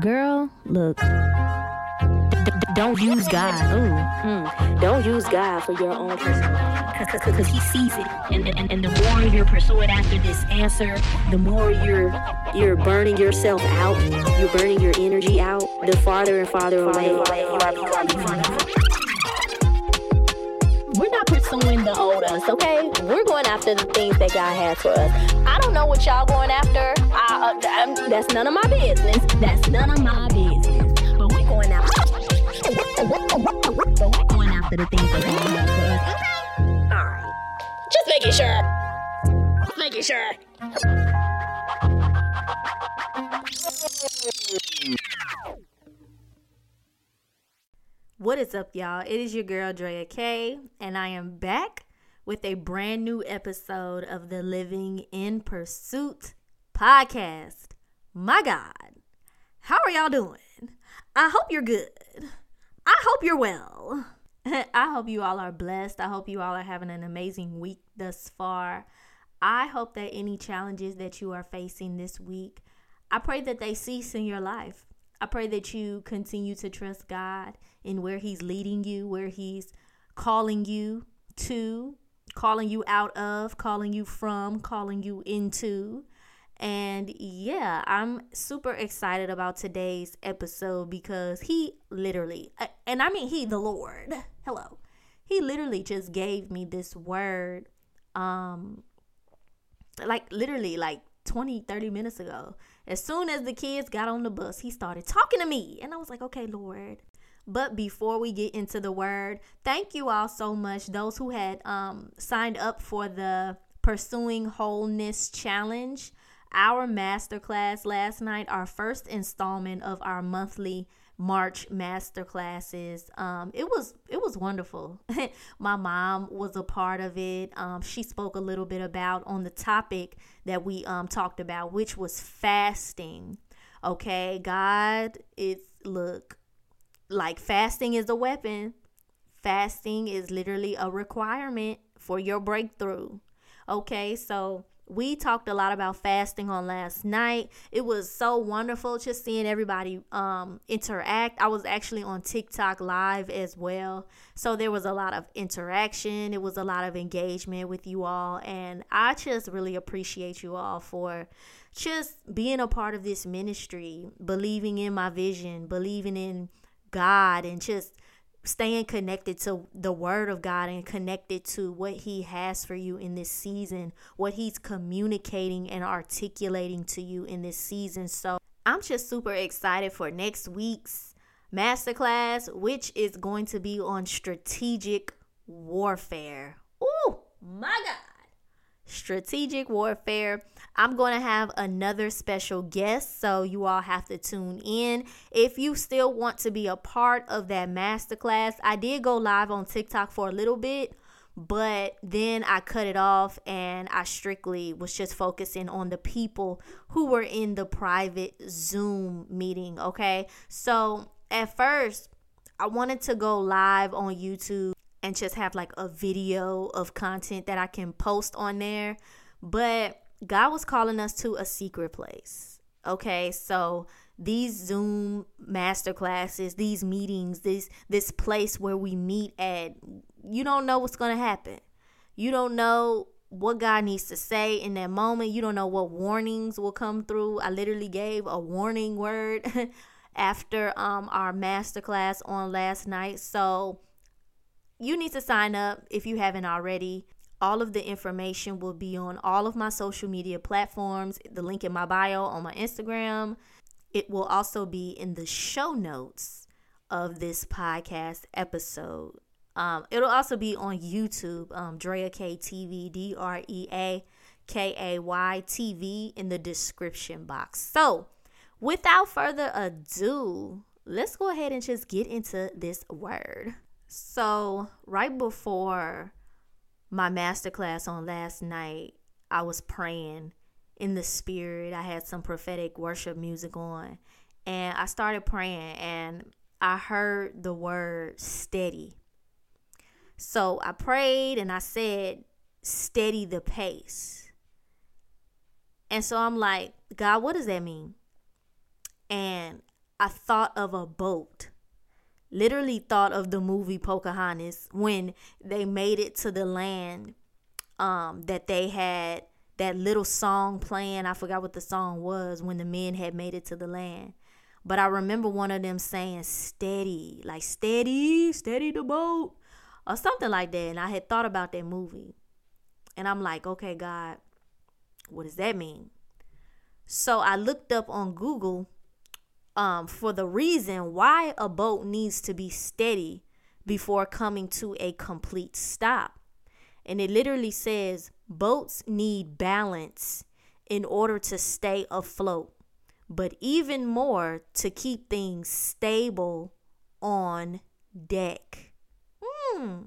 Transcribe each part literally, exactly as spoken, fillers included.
Girl, look. Don't use God. Ooh, mm. Don't use God for your own personal life. Because he sees it. And, and, and the more you're pursuing after this answer, the more you're you're burning yourself out. You're burning your energy out. The farther and farther away you are becoming. We're not pursuing the old us, okay? We're going after the things that God has for us. I don't know what y'all going after. I, uh, I'm, that's none of my business. That's none of my business. But we're going after. But we're going after the things that God has for us. Okay? All right. Just making sure. Just making sure. What is up, y'all? It is your girl, Drea K, and I am back with a brand new episode of the Living in Pursuit podcast. My God, how are y'all doing? I hope you're good. I hope you're well. I hope you all are blessed. I hope you all are having an amazing week thus far. I hope that any challenges that you are facing this week, I pray that they cease in your life. I pray that you continue to trust God in where he's leading you, where he's calling you to, calling you out of, calling you from, calling you into. And yeah, I'm super excited about today's episode because he literally, and I mean he, the Lord, hello, he literally just gave me this word, um, like literally like twenty, thirty minutes ago. As soon as the kids got on the bus, he started talking to me. And I was like, okay, Lord. But before we get into the word, thank you all so much. Those who had um, signed up for the Pursuing Wholeness Challenge, our masterclass last night, our first installment of our monthly March masterclasses. Um, it was it was wonderful. My mom was a part of it. Um, she spoke a little bit about on the topic that we um talked about, which was fasting. Okay, God, it's look like fasting is a weapon. Fasting is literally a requirement for your breakthrough. Okay, so we talked a lot about fasting on last night. It was so wonderful just seeing everybody um, interact. I was actually on TikTok live as well. So there was a lot of interaction. It was a lot of engagement with you all. And I just really appreciate you all for just being a part of this ministry, believing in my vision, believing in God, and just staying connected to the word of God and connected to what he has for you in this season, what he's communicating and articulating to you in this season. So I'm just super excited for next week's masterclass, which is going to be on strategic warfare. Oh my God. Strategic warfare. I'm going to have another special guest, so you all have to tune in. If you still want to be a part of that masterclass, I did go live on TikTok for a little bit, but then I cut it off and I strictly was just focusing on the people who were in the private Zoom meeting, okay? So at first, I wanted to go live on YouTube and just have like a video of content that I can post on there. But God was calling us to a secret place. Okay, so these Zoom masterclasses, these meetings, this this place where we meet at, you don't know what's going to happen. You don't know what God needs to say in that moment. You don't know what warnings will come through. I literally gave a warning word after um our masterclass on last night. So you need to sign up if you haven't already. All of the information will be on all of my social media platforms. The link in my bio on my Instagram. It will also be in the show notes of this podcast episode. Um, it'll also be on YouTube, um, Drea K T V, D R E A K A Y T V in the description box. So without further ado, let's go ahead and just get into this word. So right before my masterclass on last night, I was praying in the spirit. I had some prophetic worship music on, and I started praying, and I heard the word steady. So I prayed and I said, steady the pace. And so I'm like, God, what does that mean? And I thought of a boat. Literally thought of the movie Pocahontas when they made it to the land, um, that they had that little song playing. I forgot what the song was when the men had made it to the land. But I remember one of them saying steady, like steady, steady the boat or something like that. And I had thought about that movie. And I'm like, okay, God, what does that mean? So I looked up on Google um, for the reason why a boat needs to be steady before coming to a complete stop. And it literally says boats need balance in order to stay afloat, but even more to keep things stable on deck. Hmm.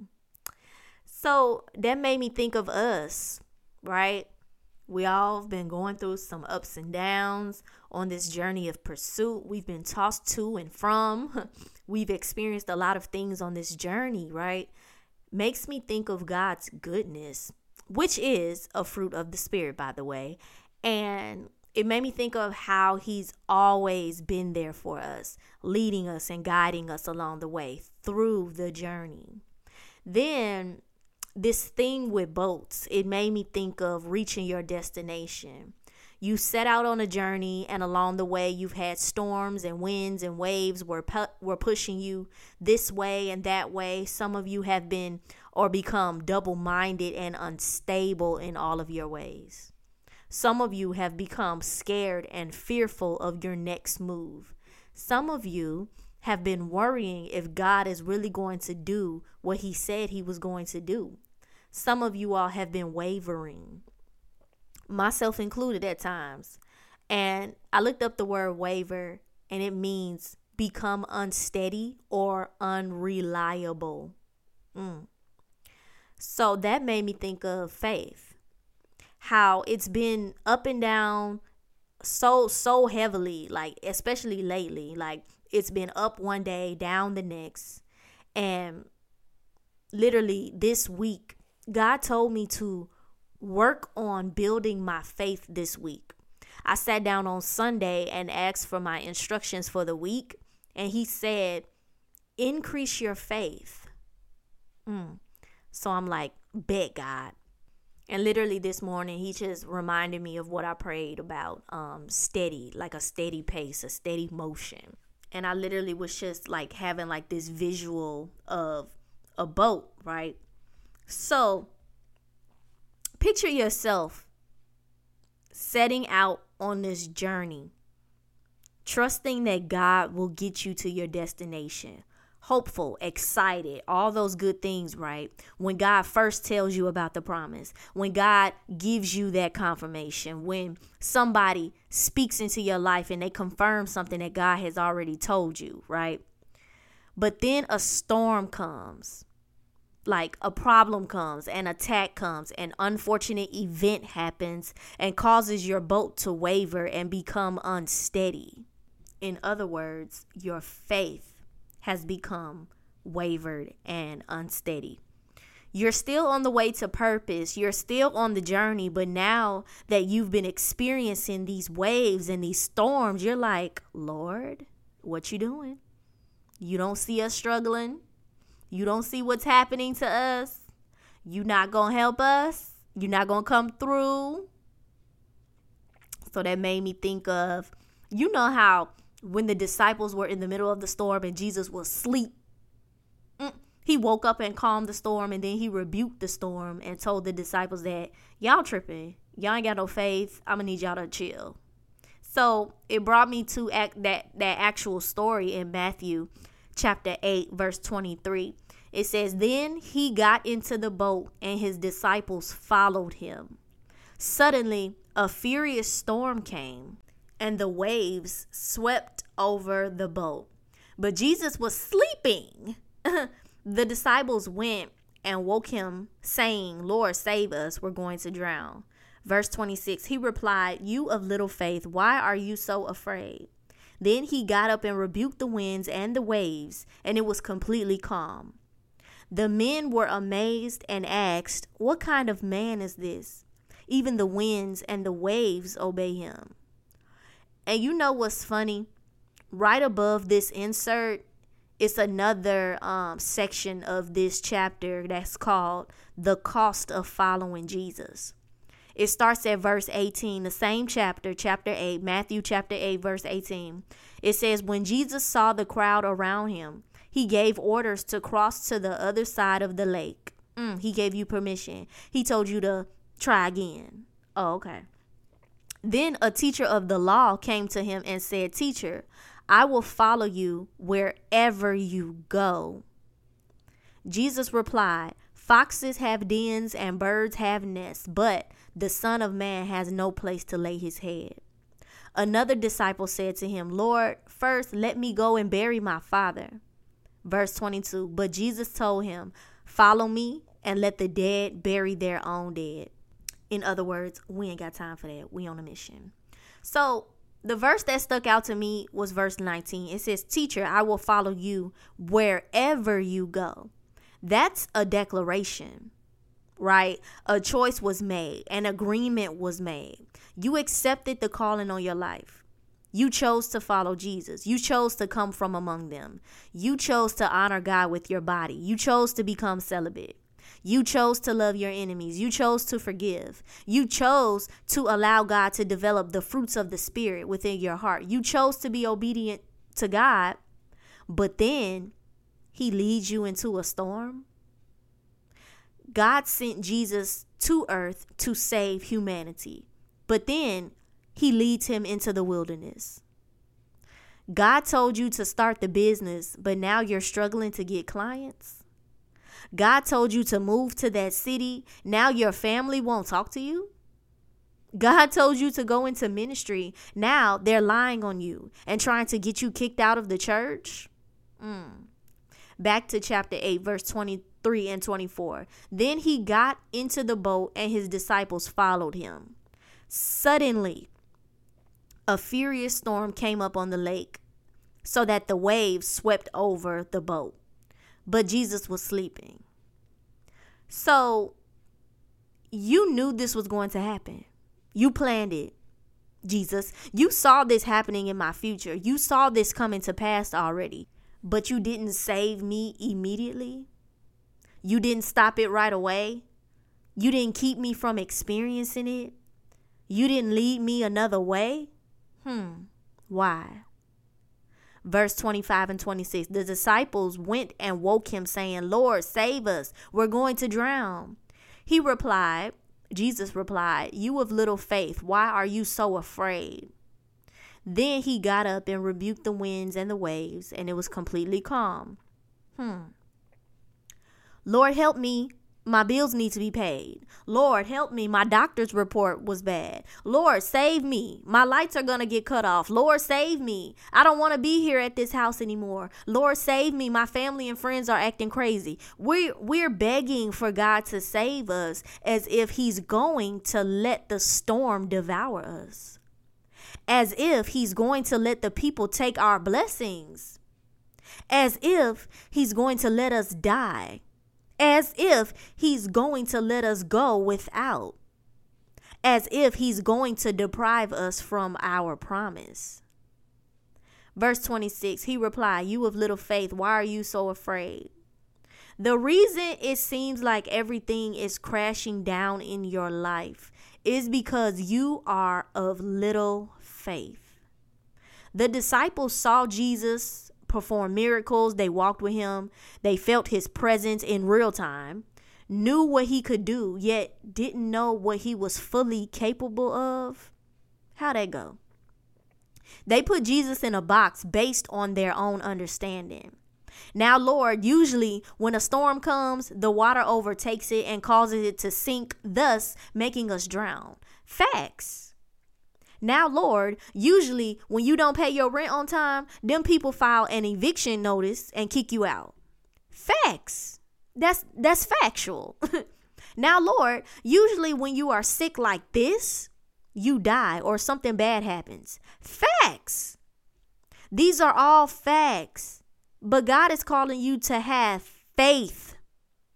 So that made me think of us, right? We all have been going through some ups and downs on this journey of pursuit. We've been tossed to and from. We've experienced a lot of things on this journey, right? Makes me think of God's goodness, which is a fruit of the Spirit, by the way. And it made me think of how he's always been there for us, leading us and guiding us along the way through the journey. Then this thing with boats, it made me think of reaching your destination. You set out on a journey, and along the way you've had storms and winds and waves were pu- were pushing you this way and that way. Some of you have been or become double-minded and unstable in all of your ways. Some of you have become scared and fearful of your next move. Some of you have been worrying if God is really going to do what he said he was going to do. Some of you all have been wavering, myself included at times. And I looked up the word waver, and it means become unsteady or unreliable. Mm. So that made me think of faith, how it's been up and down so, so heavily, like especially lately. Like it's been up one day, down the next. And literally this week, God told me to work on building my faith this week. I sat down on Sunday and asked for my instructions for the week. And he said, increase your faith. Mm. So I'm like, bet God. And literally this morning, he just reminded me of what I prayed about, um, steady, like a steady pace, a steady motion. And I literally was just like having like this visual of a boat, right? So picture yourself setting out on this journey, trusting that God will get you to your destination. Hopeful, excited, all those good things, right? When God first tells you about the promise, when God gives you that confirmation, when somebody speaks into your life and they confirm something that God has already told you, right? But then a storm comes. Like a problem comes, an attack comes, an unfortunate event happens and causes your boat to waver and become unsteady. In other words, your faith has become wavered and unsteady. You're still on the way to purpose. You're still on the journey. But now that you've been experiencing these waves and these storms, you're like, Lord, what you doing? You don't see us struggling. You don't see what's happening to us. You not going to help us. You're not going to come through. So that made me think of, you know how when the disciples were in the middle of the storm and Jesus was asleep, mm, he woke up and calmed the storm, and then he rebuked the storm and told the disciples that y'all tripping. Y'all ain't got no faith. I'm going to need y'all to chill. So it brought me to act that, that actual story in Matthew chapter eight, verse twenty-three. It says, then he got into the boat and his disciples followed him. Suddenly, a furious storm came and the waves swept over the boat. But Jesus was sleeping. The disciples went and woke him, saying, Lord, save us. We're going to drown. Verse twenty-six, he replied, you of little faith, why are you so afraid? Then he got up and rebuked the winds and the waves, and it was completely calm. The men were amazed and asked, what kind of man is this? Even the winds and the waves obey him. And you know what's funny? right above this insert, it's another um, section of this chapter that's called The Cost of Following Jesus. It starts at verse eighteen, the same chapter, chapter eight, Matthew chapter eight, verse eighteen. It says, when Jesus saw the crowd around him, he gave orders to cross to the other side of the lake. Mm, he gave you permission. He told you to try again. Oh, okay. Then a teacher of the law came to him and said, Teacher, I will follow you wherever you go. Jesus replied, Foxes have dens and birds have nests, but the Son of Man has no place to lay his head. Another disciple said to him, Lord, first let me go and bury my father. Verse twenty-two, but Jesus told him, follow me and let the dead bury their own dead. In other words, we ain't got time for that. We on a mission. So the verse that stuck out to me was verse nineteen. It says, Teacher, I will follow you wherever you go. That's a declaration, right? A choice was made. An agreement was made. You accepted the calling on your life. You chose to follow Jesus. You chose to come from among them. You chose to honor God with your body. You chose to become celibate. You chose to love your enemies. You chose to forgive. You chose to allow God to develop the fruits of the Spirit within your heart. You chose to be obedient to God, but then he leads you into a storm. God sent Jesus to earth to save humanity, but then he leads him into the wilderness. God told you to start the business, but now you're struggling to get clients. God told you to move to that city. Now your family won't talk to you. God told you to go into ministry. Now they're lying on you and trying to get you kicked out of the church. Mm. Back to chapter eight, verse twenty-three and twenty-four. Then he got into the boat and his disciples followed him. Suddenly, a furious storm came up on the lake so that the waves swept over the boat. But Jesus was sleeping. So you knew this was going to happen. You planned it, Jesus. You saw this happening in my future. You saw this coming to pass already. But you didn't save me immediately. You didn't stop it right away. You didn't keep me from experiencing it. You didn't lead me another way. Hmm. Why? Verse twenty-five and twenty-six. The disciples went and woke him, saying, Lord, save us. We're going to drown. He replied, Jesus replied, you of little faith, why are you so afraid? Then he got up and rebuked the winds and the waves, and it was completely calm. Hmm. Lord, help me. My bills need to be paid. Lord, help me. My doctor's report was bad. Lord, save me. My lights are going to get cut off. Lord, save me. I don't want to be here at this house anymore. Lord, save me. My family and friends are acting crazy. We're, we're begging for God to save us as if he's going to let the storm devour us. As if he's going to let the people take our blessings. As if he's going to let us die. As if he's going to let us go without. As if he's going to deprive us from our promise. Verse twenty-six, he replied, you of little faith, why are you so afraid? The reason it seems like everything is crashing down in your life is because you are of little faith. The disciples saw Jesus perform miracles. They walked with him. They felt his presence in real time, knew what he could do, yet didn't know what he was fully capable of. How'd that go? They put Jesus in a box based on their own understanding. Now, Lord, usually when a storm comes, the water overtakes it and causes it to sink, thus making us drown. Facts. Now, Lord, usually when you don't pay your rent on time, them people file an eviction notice and kick you out. Facts. That's that's factual. Now, Lord, usually when you are sick like this, you die or something bad happens. Facts. These are all facts. But God is calling you to have faith.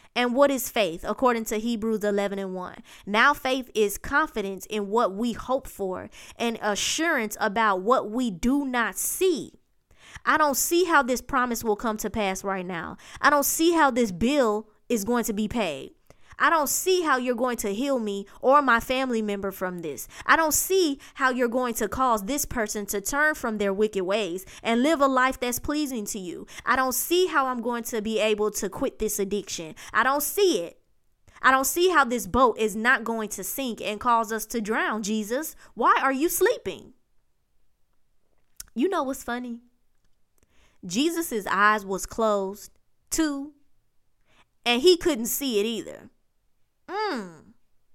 And what is faith? According to Hebrews eleven and one. Now faith is confidence in what we hope for and assurance about what we do not see. I don't see how this promise will come to pass right now. I don't see how this bill is going to be paid. I don't see how you're going to heal me or my family member from this. I don't see how you're going to cause this person to turn from their wicked ways and live a life that's pleasing to you. I don't see how I'm going to be able to quit this addiction. I don't see it. I don't see how this boat is not going to sink and cause us to drown, Jesus. Why are you sleeping? You know what's funny? Jesus's eyes was closed too, and he couldn't see it either. Mm.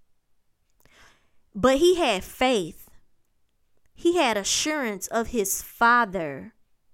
But he had faith. He had assurance of his Father.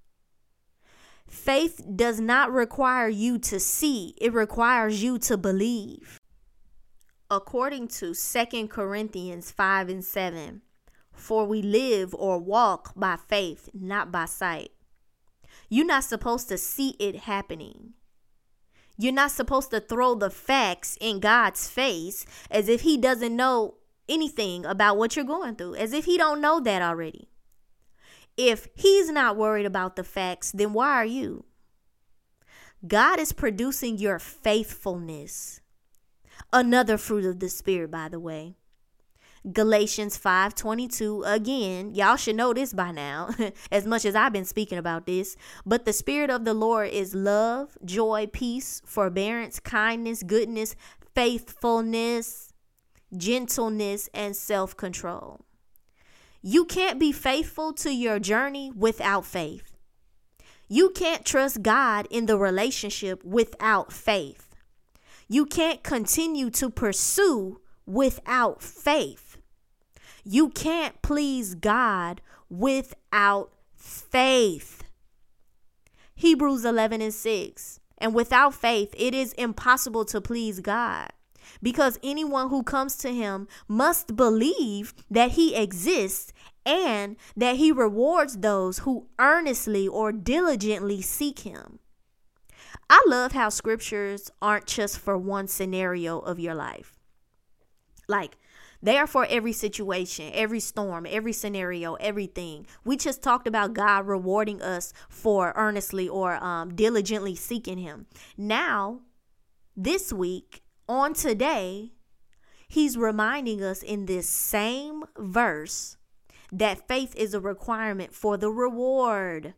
Faith does not require you to see. It requires you to believe. According to Second Corinthians five and seven, for we live or walk by faith, not by sight. You're not supposed to see it happening. You're not supposed to throw the facts in God's face as if he doesn't know anything about what you're going through, as if he don't know that already. If he's not worried about the facts, then why are you? God is producing your faithfulness. Another fruit of the Spirit, by the way. Galatians five twenty-two, again, y'all should know this by now, as much as I've been speaking about this. But the Spirit of the Lord is love, joy, peace, forbearance, kindness, goodness, faithfulness, gentleness, and self-control. You can't be faithful to your journey without faith. You can't trust God in the relationship without faith. You can't continue to pursue without faith. You can't please God without faith. Hebrews eleven and six. And without faith, it is impossible to please God, because anyone who comes to him must believe that he exists and that he rewards those who earnestly or diligently seek him. I love how scriptures aren't just for one scenario of your life. Like, they are for every situation, every storm, every scenario, everything. We just talked about God rewarding us for earnestly or um, diligently seeking him. Now, this week, on today, he's reminding us in this same verse that faith is a requirement for the reward.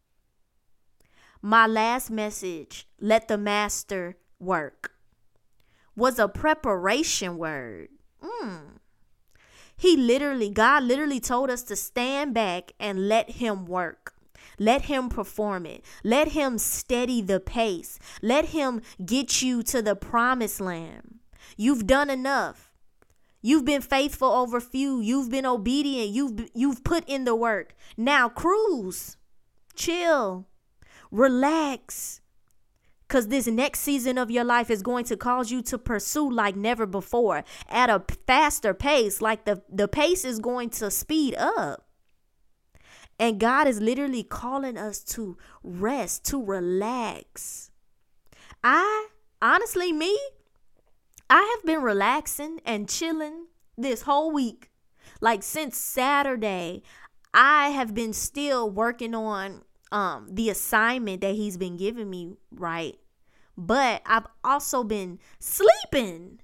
My last message, let the master work, was a preparation word. Mm. He literally, God literally told us to stand back and let him work. Let him perform it. Let him steady the pace. Let him get you to the promised land. You've done enough. You've been faithful over few. You've been obedient. You've you've put in the work. Now cruise, chill, relax. Because this next season of your life is going to cause you to pursue like never before at a faster pace. Like the, the pace is going to speed up. And God is literally calling us to rest, to relax. I, honestly, me, I have been relaxing and chilling this whole week. Like since Saturday, I have been still working on Um, the assignment that he's been giving me, right? But I've also been sleeping.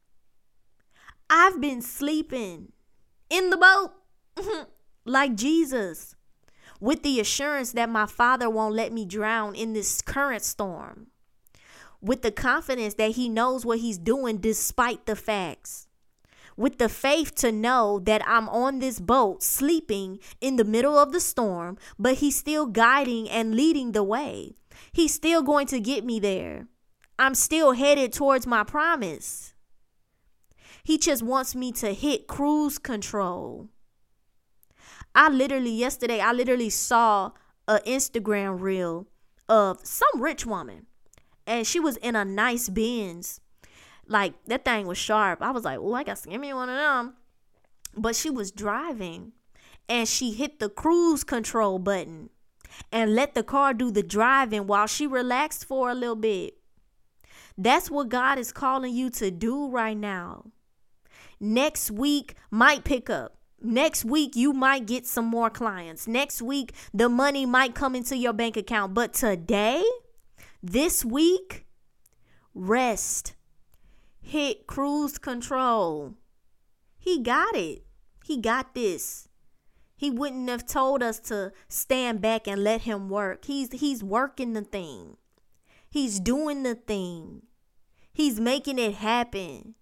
I've been sleeping in the boat like Jesus, with the assurance that my Father won't let me drown in this current storm, with the confidence that he knows what he's doing despite the facts, with the faith to know that I'm on this boat sleeping in the middle of the storm, but he's still guiding and leading the way. He's still going to get me there. I'm still headed towards my promise. He just wants me to hit cruise control. I literally, yesterday, I literally saw an Instagram reel of some rich woman, and she was in a nice Benz. Like, that thing was sharp. I was like, oh, I got to give me one of them. But she was driving and she hit the cruise control button and let the car do the driving while she relaxed for a little bit. That's what God is calling you to do right now. Next week might pick up. Next week, you might get some more clients. Next week, the money might come into your bank account. But today, this week, rest. Hit cruise control. He got it. He got this. He wouldn't have told us to stand back and let him work. He's he's working the thing. He's doing the thing. He's making it happen.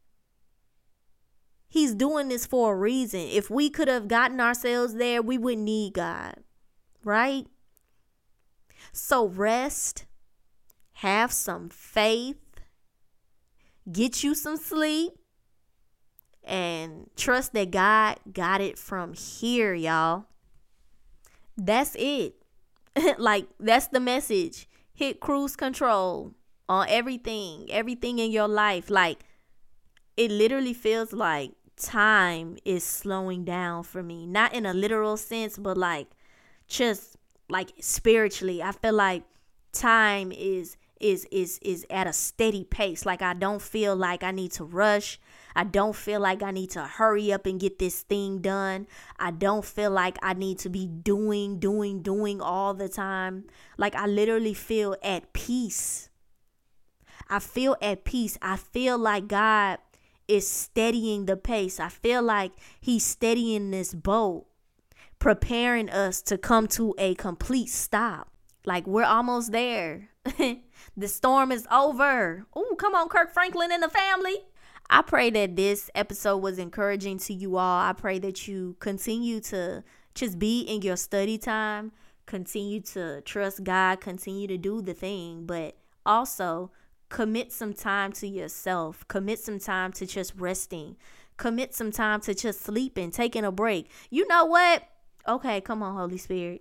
He's doing this for a reason. If we could have gotten ourselves there, we wouldn't need God, right? So rest, have some faith, get you some sleep, and trust that God got it from here, y'all. That's it. Like, that's the message. Hit cruise control on everything, everything in your life. Like, it literally feels like time is slowing down for me. Not in a literal sense, but like just like spiritually. I feel like time is is is is at a steady pace. Like I don't feel like I need to rush. I don't feel like I need to hurry up and get this thing done. I don't feel like I need to be doing, doing, doing all the time. Like I literally feel at peace. I feel at peace. I feel like God is steadying the pace. I feel like he's steadying this boat, preparing us to come to a complete stop. Like we're almost there. The storm is over. Oh, come on, Kirk Franklin and the family. I pray that this episode was encouraging to you all. I pray that you continue to just be in your study time, continue to trust God, continue to do the thing, but also commit some time to yourself. Commit some time to just resting. Commit some time to just sleeping, taking a break. You know what? Okay, come on, Holy Spirit.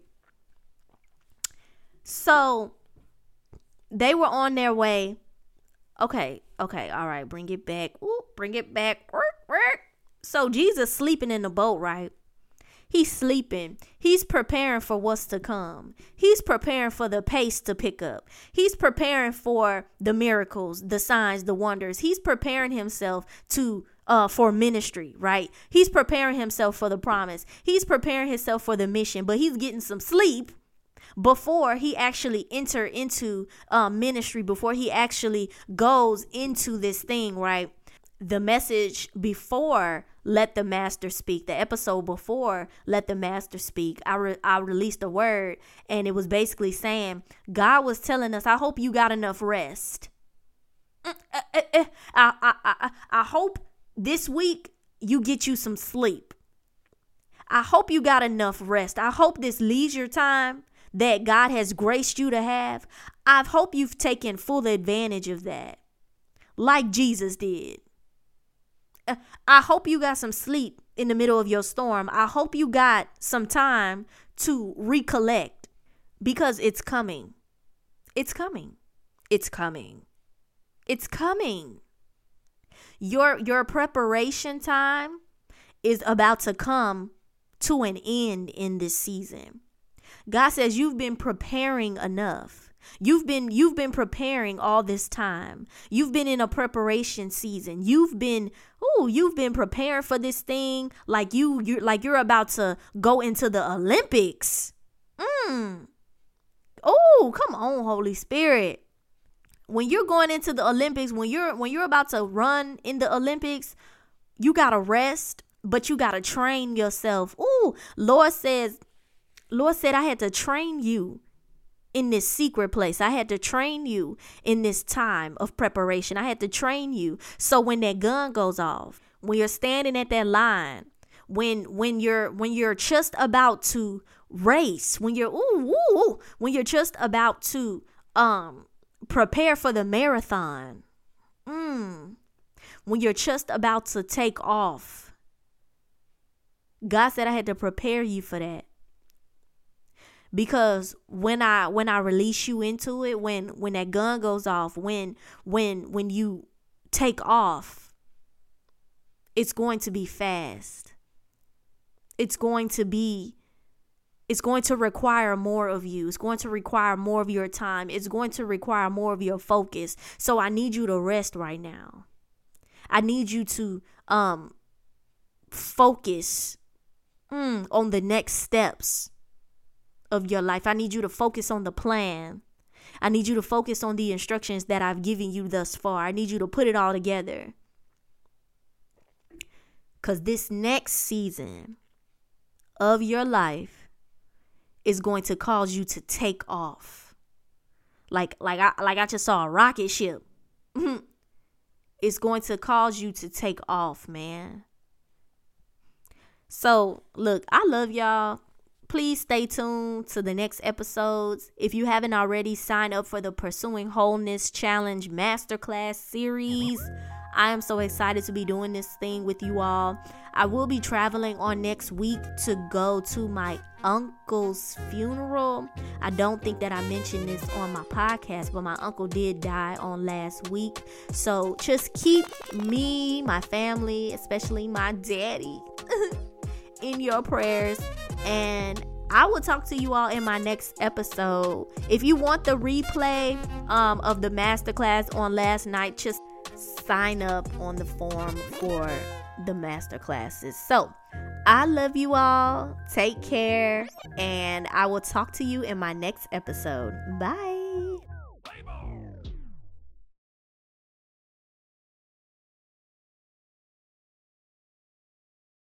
So they were on their way. Okay, okay, all right, bring it back. Ooh, bring it back. So Jesus sleeping in the boat, right? He's sleeping. He's preparing for what's to come. He's preparing for the pace to pick up. He's preparing for the miracles, the signs, the wonders. He's preparing himself to uh for ministry, right? He's preparing himself for the promise. He's preparing himself for the mission, but he's getting some sleep before he actually enter into uh, ministry, before he actually goes into this thing, right? The message before Let the Master Speak, the episode before Let the Master Speak, I, re- I released a word, and it was basically saying, God was telling us, I hope you got enough rest. I, I, I, I, I hope this week you get you some sleep. I hope you got enough rest. I hope this leisure time that God has graced you to have, I hope you've taken full advantage of that, like Jesus did. I hope you got some sleep in the middle of your storm. I hope you got some time to recollect, because it's coming. It's coming. It's coming. It's coming. Your, your preparation time is about to come to an end in this season. God says you've been preparing enough. You've been you've been preparing all this time. You've been in a preparation season. You've been oh, you've been preparing for this thing like you you like you're about to go into the Olympics. Mm. Oh, come on, Holy Spirit. When you're going into the Olympics, when you're when you're about to run in the Olympics, you got to rest, but you got to train yourself. Oh, Lord says Lord said, I had to train you in this secret place. I had to train you in this time of preparation. I had to train you. So when that gun goes off, when you're standing at that line, when when you're when you're just about to race, when you're ooh, ooh, ooh when you're just about to um prepare for the marathon, mm, when you're just about to take off, God said I had to prepare you for that. Because when I when I release you into it, when when that gun goes off, when when when you take off, it's going to be fast. It's going to be It's going to require more of you. It's going to require more of your time. It's going to require more of your focus. So I need you to rest right now. I need you to um focus mm, on the next steps of your life. I need you to focus on the plan. I need you to focus on the instructions that I've given you thus far. I need you to put it all together. Because this next season of your life is going to cause you to take off. Like, like, I, like I just saw a rocket ship. It's going to cause you to take off, man. So, look, I love y'all. Please stay tuned to the next episodes. If you haven't already, signed up for the Pursuing Wholeness Challenge Masterclass series. I am so excited to be doing this thing with you all. I will be traveling on next week to go to my uncle's funeral. I don't think that I mentioned this on my podcast, but my uncle did die on last week. So just keep me, my family, especially my daddy, in your prayers. And I will talk to you all in my next episode. If you want the replay um, of the masterclass on last night, just sign up on the form for the masterclasses. So I love you all. Take care. And I will talk to you in my next episode. Bye.